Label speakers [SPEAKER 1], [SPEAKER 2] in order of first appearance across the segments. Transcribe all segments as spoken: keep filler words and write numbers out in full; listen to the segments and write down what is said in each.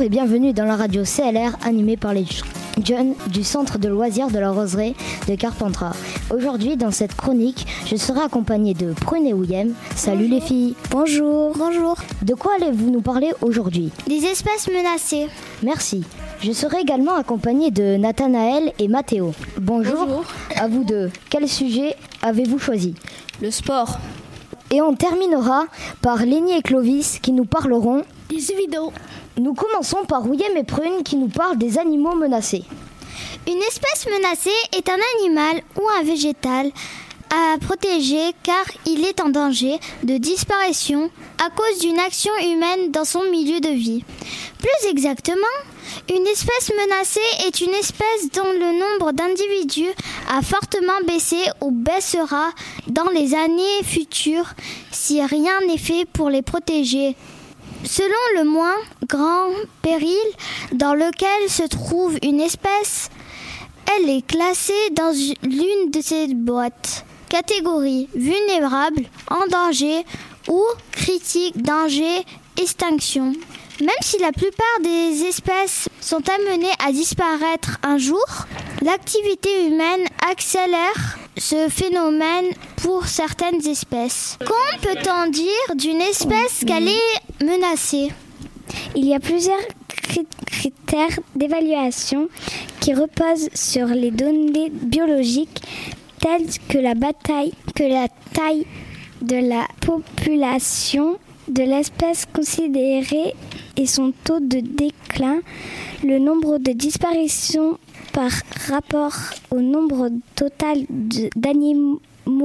[SPEAKER 1] et bienvenue dans la radio C L R animée par les jeunes du centre de loisirs de la Roseraie de Carpentras. Aujourd'hui, dans cette chronique, je serai accompagnée de Prune et William. Salut Bonjour. Les filles.
[SPEAKER 2] Bonjour. Bonjour.
[SPEAKER 1] De quoi allez-vous nous parler aujourd'hui?
[SPEAKER 2] Des espèces menacées.
[SPEAKER 1] Merci. Je serai également accompagnée de Nathanaël et Mathéo. Bonjour.
[SPEAKER 3] Bonjour.
[SPEAKER 1] À vous deux. Quel sujet avez-vous choisi?
[SPEAKER 3] Le sport.
[SPEAKER 1] Et on terminera par Lénie et Clovis qui nous parleront
[SPEAKER 3] des jeux vidéo.
[SPEAKER 1] Nous commençons par William et Prune qui nous parlent des animaux menacés.
[SPEAKER 2] Une espèce menacée est un animal ou un végétal à protéger car il est en danger de disparition à cause d'une action humaine dans son milieu de vie. Plus exactement, une espèce menacée est une espèce dont le nombre d'individus a fortement baissé ou baissera dans les années futures si rien n'est fait pour les protéger. Selon le moins grand péril dans lequel se trouve une espèce, elle est classée dans l'une de ces boîtes. Catégorie vulnérable, en danger ou critique, danger, extinction. Même si la plupart des espèces sont amenées à disparaître un jour, l'activité humaine accélère ce phénomène pour certaines espèces. Qu'en peut-on dire d'une espèce qu'elle est menacée ?
[SPEAKER 4] Il y a plusieurs critères d'évaluation qui reposent sur les données biologiques telles que la bataille, que la taille de la population de l'espèce considérée et son taux de déclin, le nombre de disparitions par rapport au nombre total de, d'animaux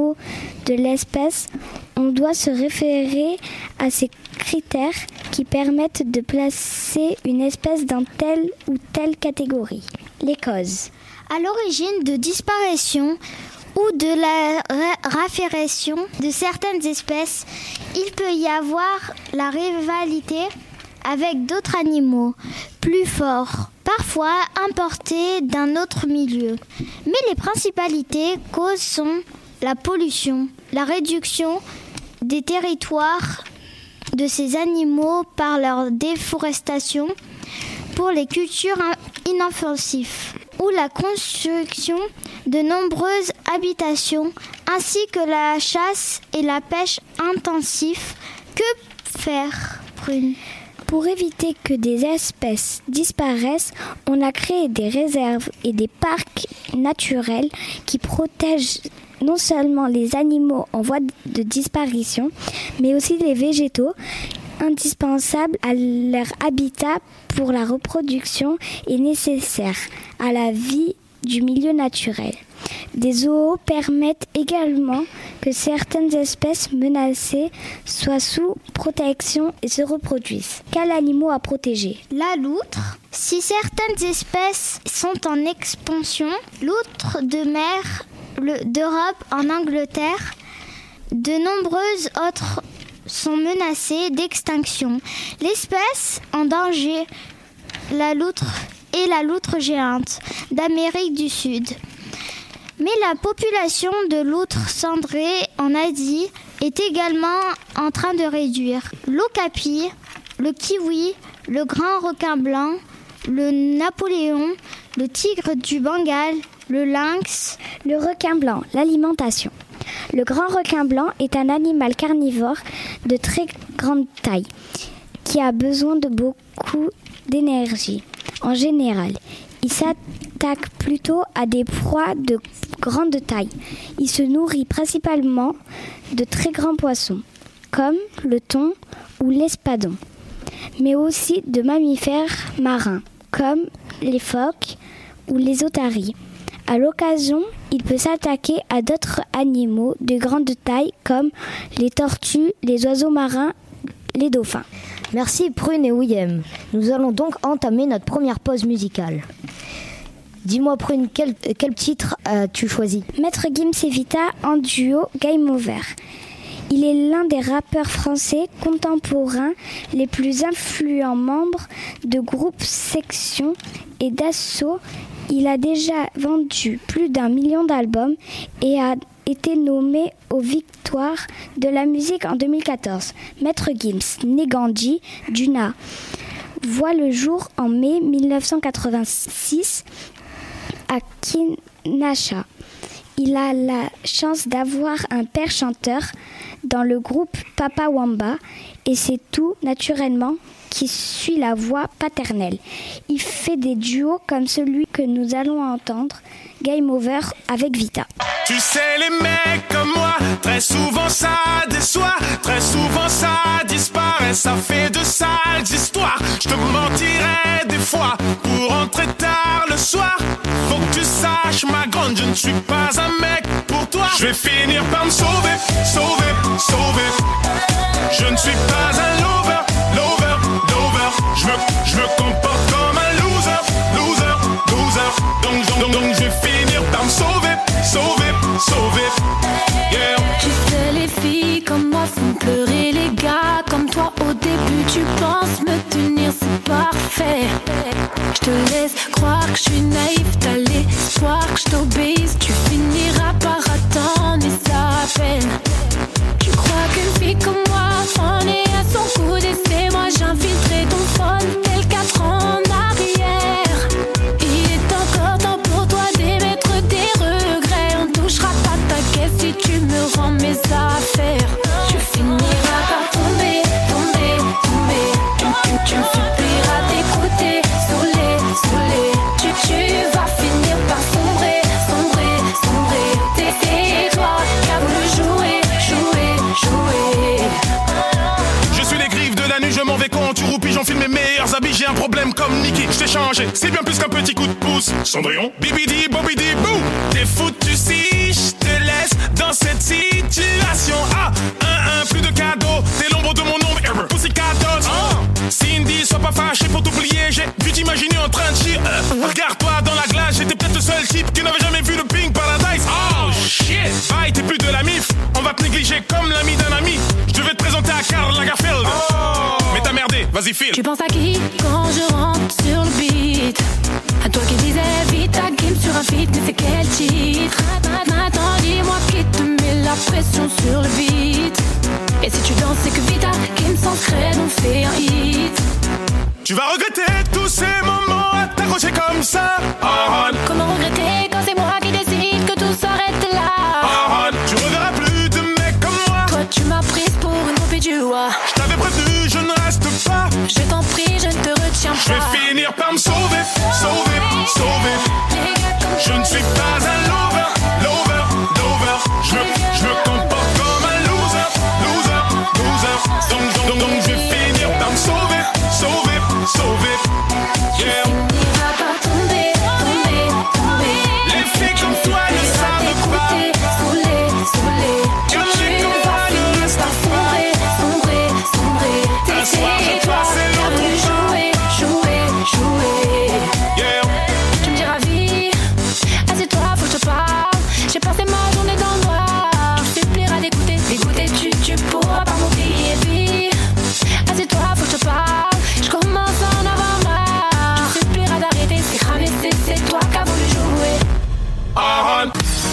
[SPEAKER 4] de l'espèce. On doit se référer à ces critères qui permettent de placer une espèce dans telle ou telle catégorie. Les causes.
[SPEAKER 2] À l'origine de disparition ou de la raréfaction de certaines espèces, il peut y avoir la rivalité avec d'autres animaux plus forts, parfois importés d'un autre milieu. Mais les principalités causes sont la pollution, la réduction des territoires de ces animaux par leur déforestation pour les cultures inoffensives ou la construction de nombreuses habitations ainsi que la chasse et la pêche intensive. Que faire, Prune ?
[SPEAKER 4] Pour éviter que des espèces disparaissent, on a créé des réserves et des parcs naturels qui protègent non seulement les animaux en voie de disparition, mais aussi les végétaux indispensables à leur habitat pour la reproduction et nécessaires à la vie du milieu naturel. Des zoos permettent également que certaines espèces menacées soient sous protection et se reproduisent. Quels animaux à protéger ?
[SPEAKER 2] La loutre. Si certaines espèces sont en expansion, loutre de mer le, d'Europe en Angleterre, de nombreuses autres sont menacées d'extinction. L'espèce en danger, la loutre et la loutre géante d'Amérique du Sud. Mais la population de loutres cendrées en Asie est également en train de réduire. L'okapi, le kiwi, le grand requin blanc, le Napoléon, le tigre du Bengale, le lynx.
[SPEAKER 4] Le requin blanc, l'alimentation. Le grand requin blanc est un animal carnivore de très grande taille qui a besoin de beaucoup d'énergie. En général, il s'attaque plutôt à des proies de grande taille. Il se nourrit principalement de très grands poissons, comme le thon ou l'espadon, mais aussi de mammifères marins, comme les phoques ou les otaries. À l'occasion, il peut s'attaquer à d'autres animaux de grande taille, comme les tortues, les oiseaux marins, les dauphins.
[SPEAKER 1] Merci Prune et William. Nous allons donc entamer notre première pause musicale. Dis-moi Prune, quel, quel titre as-tu choisi ?
[SPEAKER 4] Maître Gims et Vita en duo Game Over. Il est l'un des rappeurs français contemporains les plus influents membres de groupes Section et d'Assaut. Il a déjà vendu plus d'un million d'albums et a été nommé aux Victoires de la musique en deux mille quatorze. Maître Gims, né Gandhi, Duna, voit le jour en mai mille neuf cent quatre-vingt-six à Kinshasa. Il a la chance d'avoir un père chanteur dans le groupe Papa Wemba et c'est tout naturellement qui suit la voix paternelle. Il fait des duos comme celui que nous allons entendre, Game Over avec Vita.
[SPEAKER 5] Tu sais, les mecs comme moi, très souvent ça déçoit, très souvent ça disparaît, ça fait de sales histoires. Je te mentirais des fois pour rentrer tard le soir. Faut que tu saches, ma grande, je ne suis pas un mec pour toi. Je vais finir par me sauver, sauver, sauver. Je ne suis pas un lover, lover, lover. Je me, je me comporte comme un loser, loser, loser. Donc, donc, donc, je vais finir par me sauver, sauver, sauver. Yeah.
[SPEAKER 6] Tu sais, les filles comme moi font pleurer les gars comme toi. Au début, tu penses me tenir, c'est parfait. Je te laisse croire que je suis naïf, t'as l'espoir que je t'obéisse. Tu finiras par attendre et ça peine. Tu crois qu'une fille comme moi en est à son coude et c'est moi j'ai infiltré ton phone tel quatre ans en arrière. Il est encore temps pour toi d'émettre des regrets. On touchera pas ta caisse si tu me rends mes affaires. Tu finiras par tomber, tomber, tomber. Tu, tu, tu me supplieras d'écouter, saoulé, saoulé. Tu, tu vas finir par sombrer, sombrer, sombrer. C'est, c'est toi qui as voulu jouer, jouer, jouer.
[SPEAKER 5] Je suis les griffes de la nuit, je m'en vais quand tu roupis, j'enfile mes meilleurs habits, j'ai un problème comme Nicky. Je t'ai changé, c'est bien plus qu'un petit coup de pouce. Cendrillon, bibidi, bobidi, bou. T'es foutu si je te laisse dans cette situation. Ah, un, un, plus de cadeaux, t'es l'ombre de mon ombre, ever. Pussycat Dolls. Oh. Cindy, sois pas fâché pour t'oublier, j'ai dû t'imaginer en train de chier. Euh, regarde-toi dans la glace, j'étais peut-être le seul type qui n'avait jamais vu le Pink Paradise. Oh shit, bye, t'es plus de la mif. On va te négliger comme l'ami d'un ami. Je devais te présenter à Karl Lagerfeld. Oh. Mais t'as merdé, vas-y file.
[SPEAKER 6] Tu penses à qui quand je rentre sur le beat? À toi qui disais vite ta game sur un feat, mais c'est quel titre? Maintenant dis-moi qui te met la pression sur le beat. Et si tu danses c'est que Vita, Kim sans scred, on fait un hit.
[SPEAKER 5] Tu vas regretter tous ces moments à t'accrocher comme ça. Oh.
[SPEAKER 6] Comment regretter quand c'est moi qui décide que tout s'arrête là?
[SPEAKER 5] Oh. Tu reverras plus de mecs comme moi.
[SPEAKER 6] Toi tu m'as prise pour une poupée du roi.
[SPEAKER 5] Je t'avais prévenu, je ne reste pas.
[SPEAKER 6] Je t'en prie, je ne te retiens pas.
[SPEAKER 5] Je vais finir par me sauver, sauver, sauver. Je ne suis pas un lover, lover, lover. Je me, je me comporte comme un loser, loser, loser. Donc, donc, donc, donc je vais finir par me sauver, sauver, sauver. Yeah.
[SPEAKER 6] Tu finiras par tomber, tomber, tomber.
[SPEAKER 5] Les filles comme toi ne savent pas.
[SPEAKER 6] Saoulé, saoulé. Tu, tu vas finir par sombrer, sombrer, sombrer.
[SPEAKER 5] Un soir, je passe et l'autre
[SPEAKER 6] voulu jouer, jouer, jouer.
[SPEAKER 5] Yeah.
[SPEAKER 6] Tu me diras vie, assieds-toi, faut que je te parle. J'ai passé ma journée dans le noir. Tu te plairas d'écouter, d'écouter, tu, tu pourras pas m'oublier. Vie, assieds-toi, faut que je te parle. Je commence à en avoir marre. Tu te plairas d'arrêter, c'est cramé, c'est, c'est toi qui as voulu jouer.
[SPEAKER 5] Oh.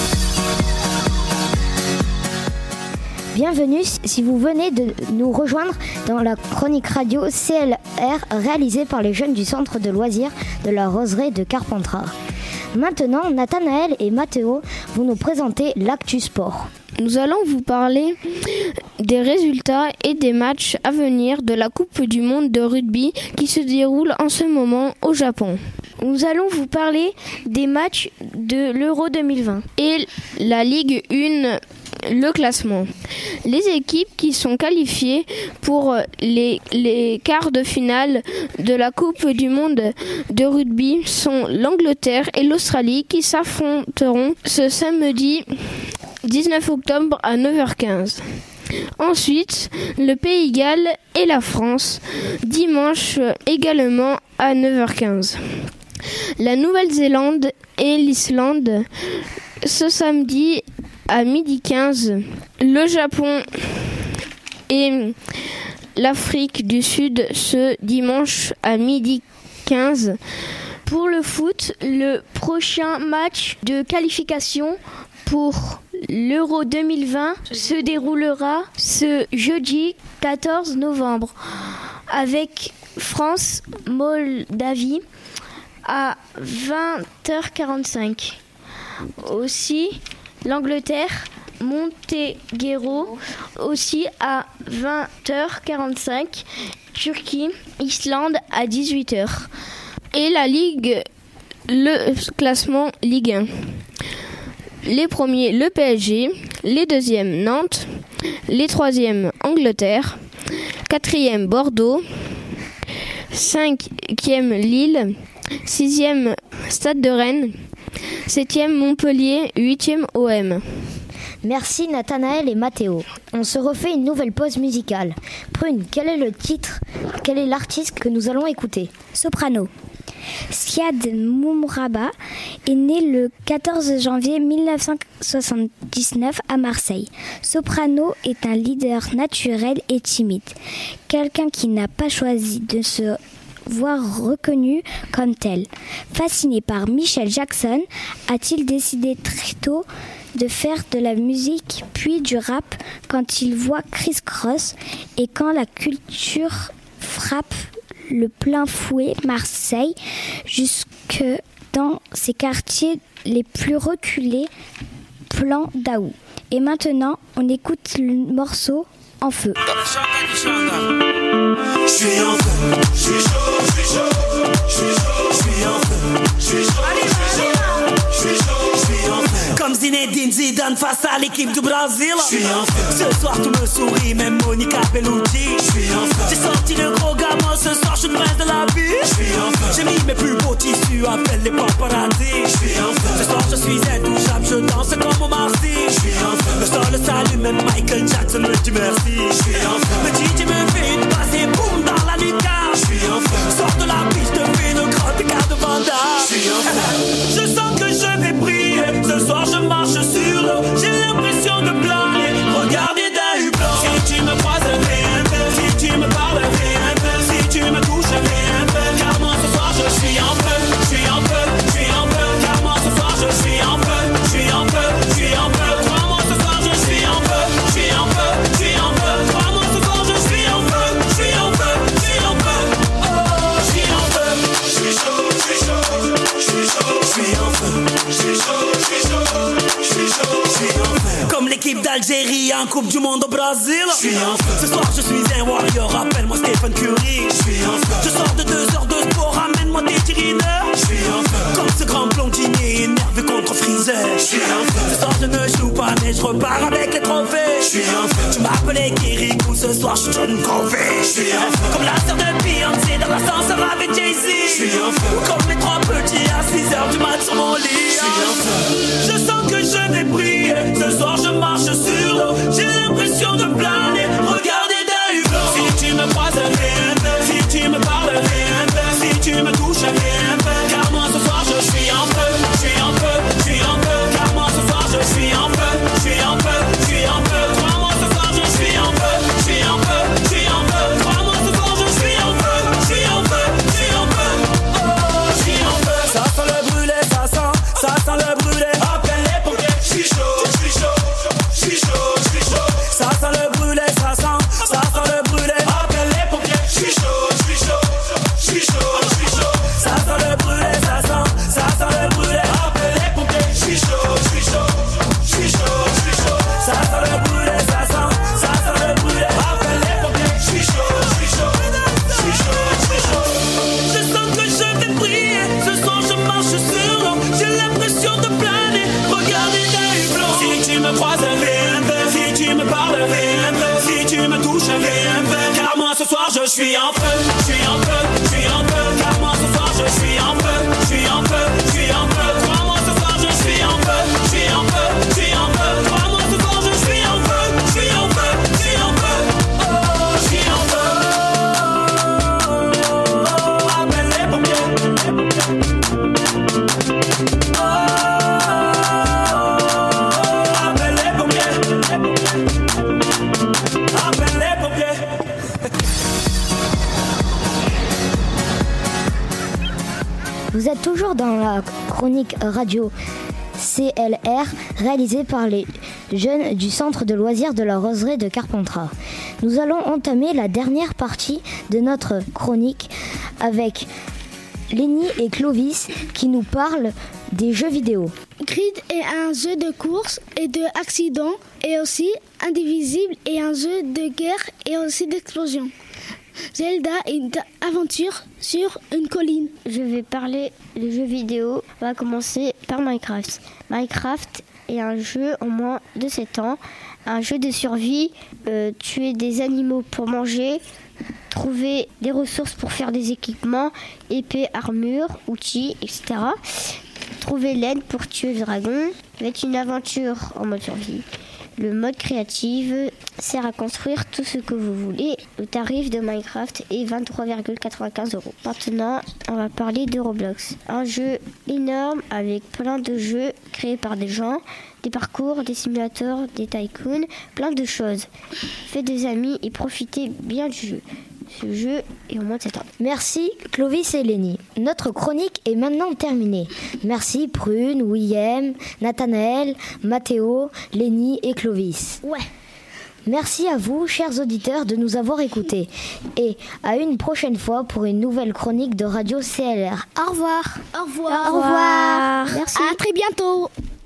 [SPEAKER 1] Bienvenue si vous venez de nous rejoindre dans la chronique radio C L R réalisée par les jeunes du centre de loisirs de la Roseraie de Carpentras. Maintenant, Nathanaël et Mathéo vont nous présenter l'actu sport.
[SPEAKER 3] Nous allons vous parler des résultats et des matchs à venir de la Coupe du monde de rugby qui se déroule en ce moment au Japon. Nous allons vous parler des matchs de l'Euro deux mille vingt et la Ligue un, le classement. Les équipes qui sont qualifiées pour les, les quarts de finale de la Coupe du monde de rugby sont l'Angleterre et l'Australie qui s'affronteront ce samedi dix-neuf octobre à neuf heures quinze. Ensuite, le Pays de Galles et la France, dimanche également à neuf heures quinze. La Nouvelle-Zélande et l'Islande, ce samedi à midi quinze. Le Japon et l'Afrique du Sud, ce dimanche à midi quinze.
[SPEAKER 4] Pour le foot, le prochain match de qualification pour l'Euro deux mille vingt se déroulera ce jeudi quatorze novembre avec
[SPEAKER 3] France-Moldavie à vingt heures quarante-cinq. Aussi, l'Angleterre, Monténégro aussi à vingt heures quarante-cinq. Turquie, Islande à dix-huit heures. Et la Ligue, le classement Ligue un. Les premiers, le P S G. Les deuxièmes, Nantes. Les troisièmes, Angleterre. Quatrième, Bordeaux. Cinquième, Lille. Sixième, Stade de Rennes. Septième, Montpellier. Huitième, O M.
[SPEAKER 1] Merci Nathanaël et Mathéo. On se refait une nouvelle pause musicale. Prune, quel est le titre, quel est l'artiste que nous allons écouter?
[SPEAKER 4] Soprano. Siad Moumraba est né le quatorze janvier mille neuf cent soixante-dix-neuf à Marseille. Soprano est un leader naturel et timide, quelqu'un qui n'a pas choisi de se voir reconnu comme tel. Fasciné par Michael Jackson, a-t-il décidé très tôt de faire de la musique puis du rap quand il voit Criss Cross et quand la culture frappe le plein fouet Marseille jusque dans ses quartiers les plus reculés, plan Daou. Et maintenant, on écoute le morceau En feu.
[SPEAKER 7] Je suis en feu, je suis chaud, je suis chaud, je suis chaud, je suis en feu, je suis chaud, je suis chaud, je suis chaud, je suis en feu. Comme Zinedine Zidane face à l'équipe du Brésil. Je suis en feu. Ce soir tout me sourit, même Monica Bellucci. Je suis en feu. J'ai sorti le gros gamin, ce soir je suis le prince de la vie. Je suis en feu. J'ai mis mes plus beaux tissus, appelle les paparazzi. Je suis en feu. Ce soir je suis intouchable, je danse comme au Marcy. Je suis en feu. Le sol s'allume, même Michael Jackson me dit merci. Je suis en feu. Le D J me fait une passe et boum dans la lucarne. Je suis en feu. Sors de la piste, fais le grand écart de Vanda. Je suis en feu. Je sens que je vais briller. Ce soir je marche sur l'eau. J'ai l'impression de planer. Regardez d'un hublot. Si tu me croises, fais un peu. Si tu me parles, fais un peu. Si tu me touches, fais un peu. Car moi ce soir je suis en feu. Je suis en feu, je suis en feu. Car moi ce soir je suis en feu. Je suis en feu, je suis en feu. Crois-moi ce soir je suis en feu. Je suis en feu, je suis en feu. Crois-moi ce soir je suis en feu. Je suis en feu, je suis en feu. Oh, je suis en feu. Je suis chaud, je suis chaud. Je suis chaud, je suis en feu. Je suis chaud, je suis chaud. Je suis chaud, je suis en feu. Comme l'équipe d'Algérie en Coupe du Monde au Brésil. Je suis en feu. Ce soir je suis un warrior, appelle-moi Stephen Curry. Je suis en feu. Je sors de deux heures de sport, ramène-moi des tirineurs. Je suis en feu. Comme ce grand blondinier énervé contre Freezer. Je suis en feu. Ce soir je ne joue pas mais je repars avec les trophées. Je suis en feu. Tu m'appelais Kirikou, ce soir je suis John Covey. Je suis en feu. Comme la sœur de Beyoncé dans l'ascenseur avec Jay-Z. Je suis en feu. Comme les trois petits à six heures du mat sur mon lit. Je suis en feu. Je sens que je vais briller. Ce soir je marche sur l'eau. J'ai l'impression de planer. Regardez d'un hublot. Si tu me croises, fais un peu. Si tu me parles, fais un peu. Si tu me touches, fais un peu. Car moi ce soir je suis en feu. Je suis en feu, je suis en feu. Car moi ce soir je suis en feu. Je suis en feu, je suis en feu. Crois-moi ce soir je suis en feu. Je suis en feu, je suis en feu. Crois-moi ce soir je suis en feu. Je suis en feu, je suis en feu. Oh, je suis en feu. Ça sent le brûlé, ça sent, ça sent le brûlé. Appelle les pompiers. Je suis chaud, je suis chaud, je suis chaud, je suis chaud. Ça sent le brûlé, ça sent, ça sent le brûlé. Appelle les pompiers. Je suis chaud, je suis chaud, je suis chaud, je suis chaud. Ça sent le brûlé, ça sent, ça sent le brûlé. Appelle les pompiers. Je suis chaud, je suis chaud, je suis chaud, je suis chaud. Ça sent le brûlé, ça sent, ça sent le brûlé. Appelle les pompiers. Je suis chaud, je suis chaud, je suis chaud, je suis chaud. Je sens que je vais briller. Ce soir je marche sur l'eau. J'ai l'impression de planer. Regardez d'un hublot. Si tu me croises, fais un peu. Si tu me parles, fais un peu. Si tu me touches, fais un peu. Car moi ce soir je suis en feu. Je suis en feu, je suis en feu. Car moi ce soir je suis en feu. Je suis en feu, je suis en feu. Crois-moi ce soir je suis en feu. Je suis en feu, je suis en feu. Crois-moi ce soir je suis en feu. Je suis en feu, je suis en feu. Oh, je suis en feu. Oh, appelle les pompiers. Oh, appelle les pompiers. Appelle les pompiers.
[SPEAKER 1] Vous êtes toujours dans la chronique radio C C L R réalisé par les jeunes du centre de loisirs de la Roseraie de Carpentras. Nous allons entamer la dernière partie de notre chronique avec Lénie et Clovis qui nous parlent des jeux vidéo.
[SPEAKER 8] Grid est un jeu de course et de accident et aussi Indivisible est un jeu de guerre et aussi d'explosion. Zelda est une aventure sur une colline.
[SPEAKER 9] Je vais parler de jeux vidéo. On va commencer par Minecraft. Minecraft est un jeu en moins de sept ans, un jeu de survie, euh, tuer des animaux pour manger, trouver des ressources pour faire des équipements, épée, armure, outils, et cetera. Trouver l'aide pour tuer le dragon. Ça va être une aventure en mode survie. Le mode créatif sert à construire tout ce que vous voulez. Le tarif de Minecraft est vingt-trois virgule quatre-vingt-quinze euros. Maintenant, on va parler de Roblox. Un jeu énorme avec plein de jeux créés par des gens, des parcours, des simulateurs, des tycoons, plein de choses. Faites des amis et profitez bien du jeu. Ce jeu est au moins de sept ans.
[SPEAKER 1] Merci Clovis et Lénie. Notre chronique est maintenant terminée. Merci Prune, William, Nathanaël, Mathéo, Lénie et Clovis.
[SPEAKER 8] Ouais.
[SPEAKER 1] Merci à vous, chers auditeurs, de nous avoir écoutés. Et à une prochaine fois pour une nouvelle chronique de Radio C L R.
[SPEAKER 2] Au revoir.
[SPEAKER 8] Au revoir.
[SPEAKER 2] Au revoir.
[SPEAKER 1] Merci.
[SPEAKER 8] À très bientôt.